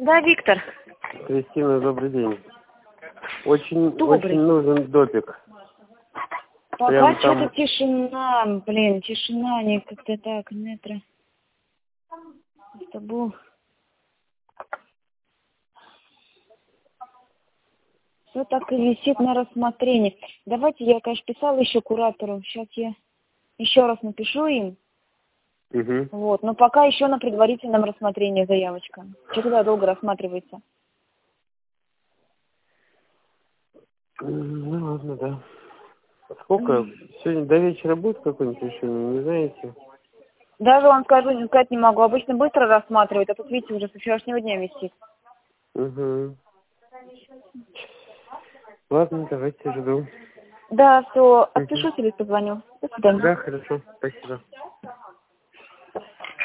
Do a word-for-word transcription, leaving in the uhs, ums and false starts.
Да, Виктор. Кристина, добрый день. Очень, Добрый. очень нужен допик. Пока Прям что-то там... тишина, блин, тишина, не как-то так, метро. С тобой. Все так и висит на рассмотрении. Давайте, я, конечно, писала еще куратору. Сейчас я еще раз напишу им. Угу. Вот, но пока еще на предварительном рассмотрении заявочка. Что тогда долго рассматривается? Ну ладно, да. Сколько? Сегодня до вечера будет какое-нибудь решение, не знаете? Даже вам скажу, не сказать не могу. Обычно быстро рассматривают, а тут, видите, уже со вчерашнего дня висит. Угу. Ладно, давайте жду. Да, все, Угу. отпишусь или позвоню. До свидания. Да, хорошо, спасибо.